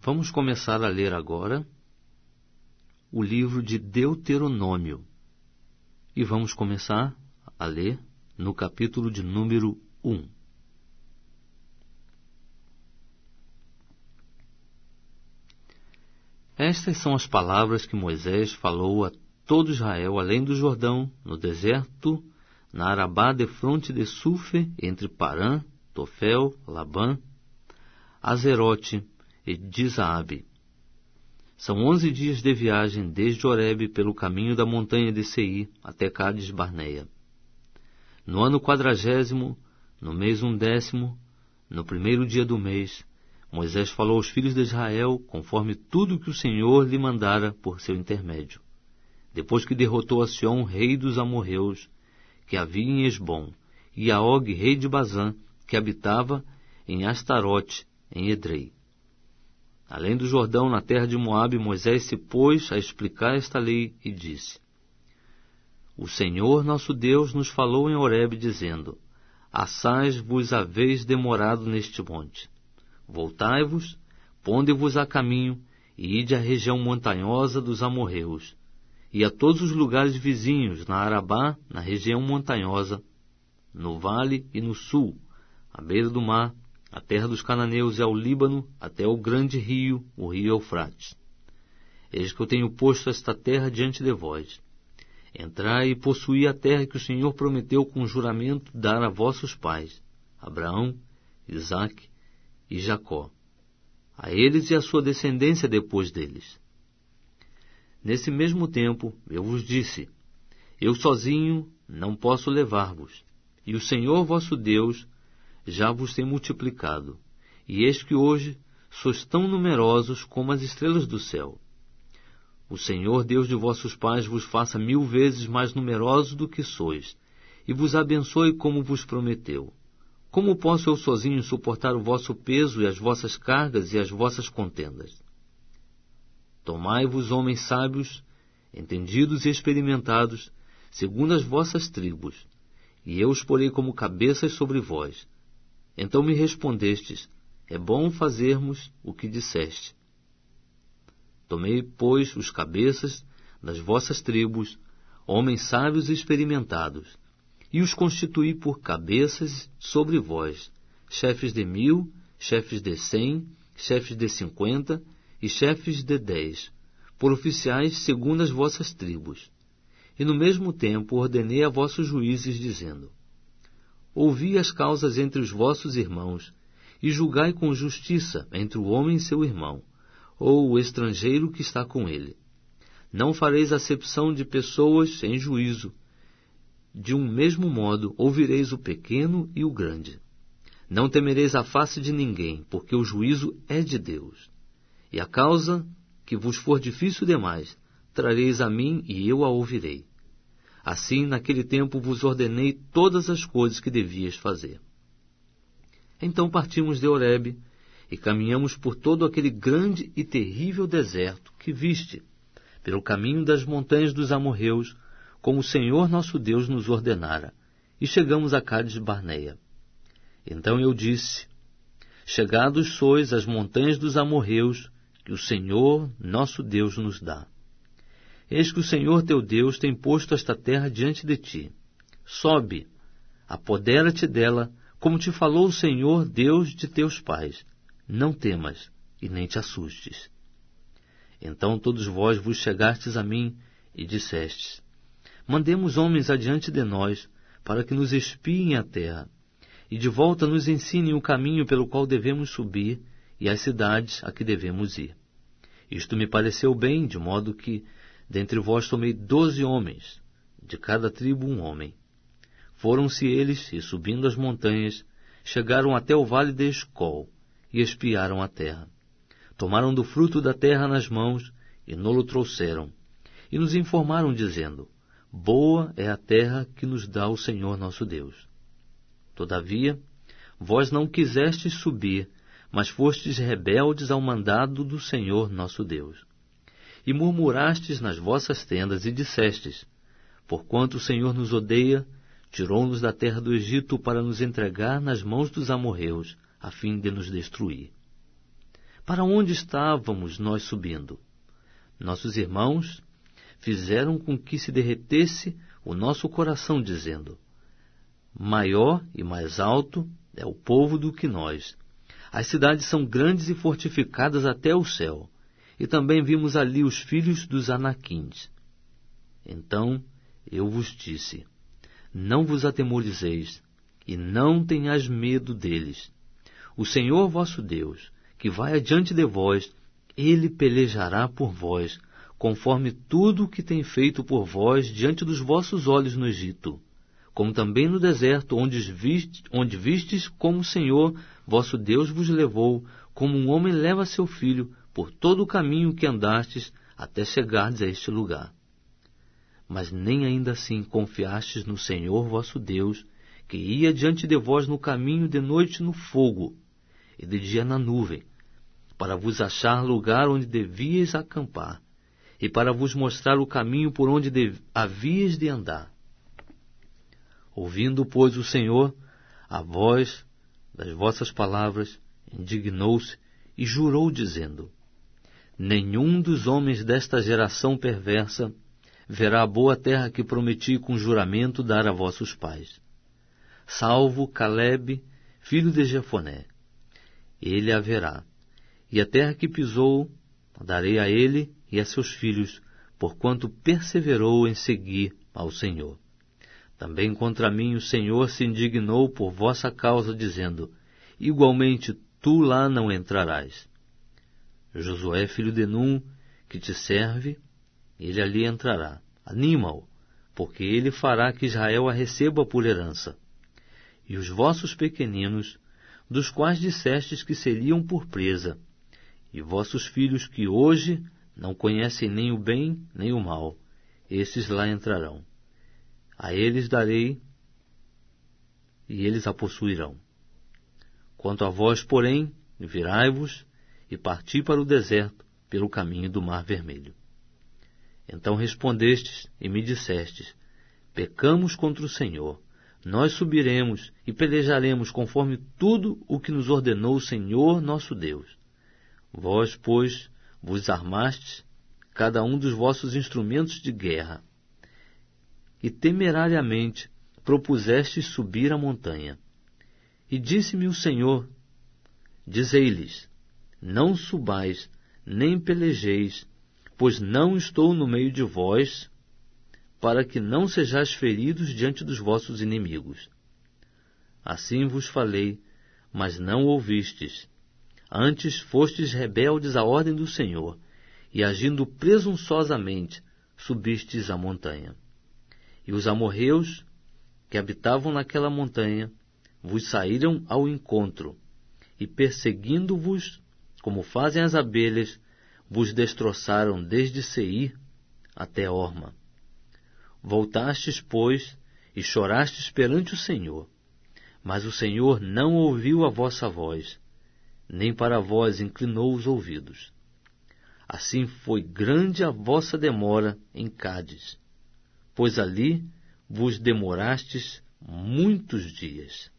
Vamos começar a ler agora o livro de Deuteronômio. E vamos começar a ler no capítulo de número 1. Estas são as palavras que Moisés falou a todo Israel, além do Jordão, no deserto, na Arabá, defronte de Sufe, entre Parã, Tofel, Labã, Azerote e Dizaabe. São 11 dias de viagem desde Horebe pelo caminho da montanha de Seir até Cádiz Barneia. No ano 40º, no mês 11º, no primeiro dia do mês, Moisés falou aos filhos de Israel, conforme tudo que o Senhor lhe mandara por seu intermédio. Depois que derrotou a Sion, rei dos amorreus, que havia em Esbom, e a Og, rei de Bazã, que habitava em Astarote, em Edrei. Além do Jordão, na terra de Moabe, Moisés se pôs a explicar esta lei e disse: O Senhor nosso Deus nos falou em Horebe, dizendo: Assaz vos haveis demorado neste monte. Voltai-vos, ponde-vos a caminho, e ide à região montanhosa dos amorreus, e a todos os lugares vizinhos, na Arabá, na região montanhosa, no vale e no sul, à beira do mar, a terra dos cananeus e ao Líbano, até o grande rio, o rio Eufrates. Eis que eu tenho posto esta terra diante de vós. Entrai e possuí a terra que o Senhor prometeu com juramento dar a vossos pais, Abraão, Isaque e Jacó, a eles e à sua descendência depois deles. Nesse mesmo tempo eu vos disse: Eu sozinho não posso levar-vos, e o Senhor vosso Deus já vos tem multiplicado, e eis que hoje sois tão numerosos como as estrelas do céu. O Senhor Deus de vossos pais vos faça 1000 vezes mais numerosos do que sois, e vos abençoe como vos prometeu. Como posso eu sozinho suportar o vosso peso e as vossas cargas e as vossas contendas? Tomai-vos homens sábios, entendidos e experimentados, segundo as vossas tribos, e eu os porei como cabeças sobre vós. Então me respondestes: É bom fazermos o que disseste. Tomei, pois, os cabeças das vossas tribos, homens sábios e experimentados, e os constituí por cabeças sobre vós, chefes de 1000, chefes de 100, chefes de 50 e chefes de 10, por oficiais segundo as vossas tribos. E no mesmo tempo ordenei a vossos juízes, dizendo: Ouvi as causas entre os vossos irmãos, e julgai com justiça entre o homem e seu irmão, ou o estrangeiro que está com ele. Não fareis acepção de pessoas em juízo. De um mesmo modo ouvireis o pequeno e o grande. Não temereis a face de ninguém, porque o juízo é de Deus. E a causa que vos for difícil demais, trareis a mim e eu a ouvirei. Assim, naquele tempo vos ordenei todas as coisas que devíeis fazer. Então partimos de Horebe e caminhamos por todo aquele grande e terrível deserto que viste, pelo caminho das montanhas dos amorreus, como o Senhor nosso Deus nos ordenara, e chegamos a Cádiz Barneia. Então eu disse: Chegados sois às montanhas dos amorreus, que o Senhor nosso Deus nos dá. Eis que o Senhor teu Deus tem posto esta terra diante de ti. Sobe, apodera-te dela, como te falou o Senhor Deus de teus pais. Não temas, e nem te assustes. Então todos vós vos chegastes a mim, e dissestes: Mandemos homens adiante de nós, para que nos espiem a terra, e de volta nos ensinem o caminho pelo qual devemos subir, e as cidades a que devemos ir. Isto me pareceu bem, de modo que dentre vós tomei 12 homens, de cada tribo um homem. Foram-se eles, e subindo as montanhas, chegaram até o vale de Escol, e espiaram a terra. Tomaram do fruto da terra nas mãos, e no-lo trouxeram, e nos informaram, dizendo: Boa é a terra que nos dá o Senhor nosso Deus. Todavia, vós não quisestes subir, mas fostes rebeldes ao mandado do Senhor nosso Deus. E murmurastes nas vossas tendas, e dissestes: Porquanto o Senhor nos odeia, tirou-nos da terra do Egito para nos entregar nas mãos dos amorreus, a fim de nos destruir. Para onde estávamos nós subindo? Nossos irmãos fizeram com que se derretesse o nosso coração, dizendo: maior e mais alto é o povo do que nós. As cidades são grandes e fortificadas até o céu. E também vimos ali os filhos dos Anaquins. Então eu vos disse: não vos atemorizeis, e não tenhais medo deles. O Senhor vosso Deus, que vai adiante de vós, ele pelejará por vós, conforme tudo o que tem feito por vós diante dos vossos olhos no Egito, como também no deserto, onde vistes como o Senhor vosso Deus vos levou, como um homem leva seu filho, por todo o caminho que andastes, até chegardes a este lugar. Mas nem ainda assim confiastes no Senhor vosso Deus, que ia diante de vós no caminho de noite no fogo, e de dia na nuvem, para vos achar lugar onde devíeis acampar, e para vos mostrar o caminho por onde havíeis de andar. Ouvindo, pois, o Senhor a voz das vossas palavras, indignou-se e jurou, dizendo: nenhum dos homens desta geração perversa verá a boa terra que prometi com juramento dar a vossos pais, salvo Calebe, filho de Jefoné. Ele a verá, e a terra que pisou darei a ele e a seus filhos, porquanto perseverou em seguir ao Senhor. Também contra mim o Senhor se indignou por vossa causa, dizendo: igualmente tu lá não entrarás. Josué, filho de Num, que te serve, ele ali entrará. Anima-o, porque ele fará que Israel a receba por herança. E os vossos pequeninos, dos quais dissestes que seriam por presa, e vossos filhos que hoje não conhecem nem o bem nem o mal, esses lá entrarão. A eles darei, e eles a possuirão. Quanto a vós, porém, virai-vos e parti para o deserto, pelo caminho do Mar Vermelho. Então respondestes e me dissestes: pecamos contra o Senhor. Nós subiremos e pelejaremos conforme tudo o que nos ordenou o Senhor nosso Deus. Vós, pois, vos armastes, cada um dos vossos instrumentos de guerra, e temerariamente propusestes subir a montanha. E disse-me o Senhor: dizei-lhes: não subais, nem pelejeis, pois não estou no meio de vós, para que não sejais feridos diante dos vossos inimigos. Assim vos falei, mas não ouvistes. Antes fostes rebeldes à ordem do Senhor, e agindo presunçosamente, subistes a montanha. E os amorreus, que habitavam naquela montanha, vos saíram ao encontro, e perseguindo-vos, como fazem as abelhas, vos destroçaram desde Seir até Horma. Voltastes, pois, e chorastes perante o Senhor, mas o Senhor não ouviu a vossa voz, nem para vós inclinou os ouvidos. Assim foi grande a vossa demora em Cádiz, pois ali vos demorastes muitos dias.